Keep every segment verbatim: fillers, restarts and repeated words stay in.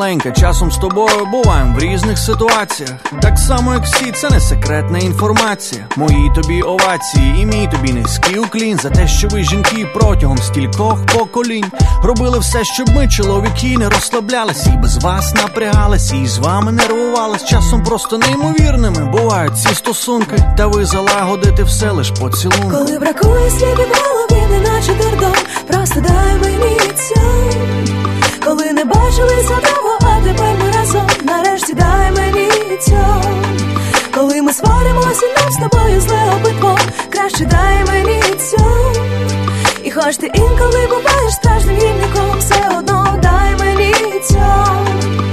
маленька, часом з тобою буваємо в різних ситуаціях. Так само, як всі, це не секретна інформація. Мої тобі овації і мій тобі низький уклін за те, що ви, жінки, протягом стількох поколінь робили все, щоб ми, чоловіки, не розслаблялися і без вас напрягалися, і з вами нервувались. Часом просто неймовірними бувають ці стосунки, та ви залагодите все лиш поцілунку. Коли бракує слів в голові, неначе дурдом, просто дай мені цьому. Коли не бачилися довго, а тепер ми разом, нарешті дай мені цьому. Коли ми сваримося, нам з тобою зле обидвом, краще дай мені цьому. І хоч ти інколи буваєш страшним гірником, все одно дай мені цьому.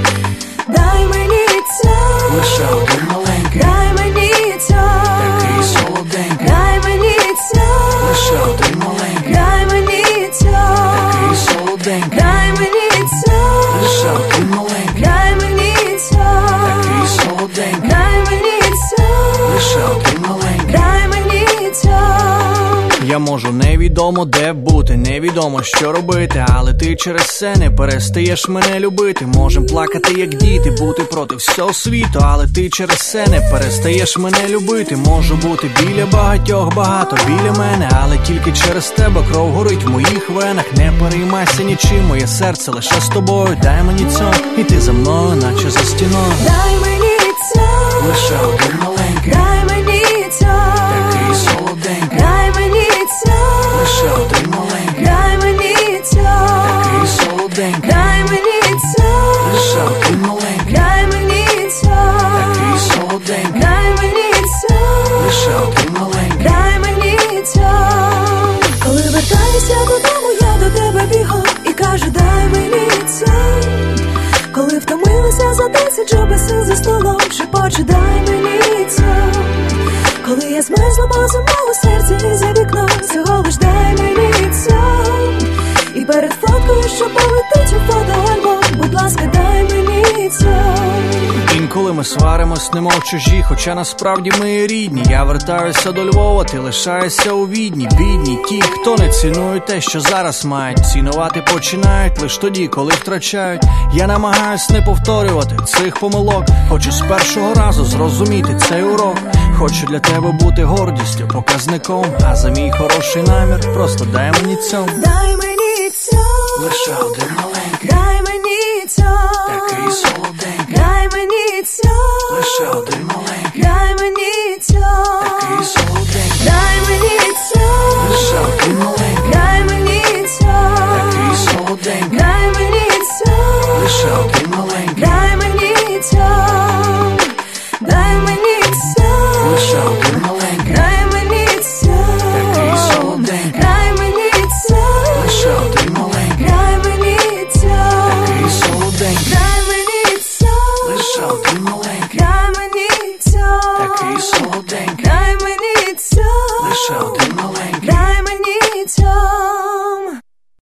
Дай мені цьому. Лише один маленький, дай мені цьому. такий солоденький. Дай мені цьому. Лише один маленький, дай мені цьому. такий солоденький. Дай мені цьому. Лише один маленький, дай мені цьому. такий солоденький. Дай мені цьому. Лише один маленький, дай мені цьому. Я можу невідомо де бути, невідомо що робити, але ти через це не перестаєш мене любити. Можем плакати як діти, бути проти всього світу, але ти через це не перестаєш мене любити. Можу бути біля багатьох, багато біля мене, але тільки через тебе кров горить в моїх венах. Не переймайся нічим, моє серце лише з тобою. Дай мені цьому, і ти за мною, наче за стіною. Дай мені цьому. Лише один маленький, дай мені цьому. такий солоденький. Дай мені цьому. Лише один маленький, дай мені цьому. такий солоденький. Дай мені цьому. Лише один маленький, дай мені цьому. такий солоденький. Дай мені цьому. Лише один маленький, дай мені цьому. Коли вертаюся додому, я до тебе бігом і кажу, дай мені цьому. Коли втомилася за десять, що без сил за столом, шепочу, дай мені цьому. Коли я змерзла, бо зимову серці і за вікном, всього лиш дай мені цьому. І перед фоткою, що полетить у фотоальбом, будь ласка, дай мені цьому. Інколи ми сваримось, немов чужі, хоча насправді ми рідні. Я вертаюся до Львова, ти лишаєшся у Відні. Бідні ті, хто не цінує те, що зараз мають. Цінувати починають лиш тоді, коли втрачають. Я намагаюсь не повторювати цих помилок. Хочу з першого разу зрозуміти цей урок. Хочу для тебе бути гордістю, показником. А за мій хороший намір просто дай мені цьому. Дай мені цьому. Лише один маленький, дай мені цьому. такий солоденький. Дай мені цьому. Лише один маленький, дай мені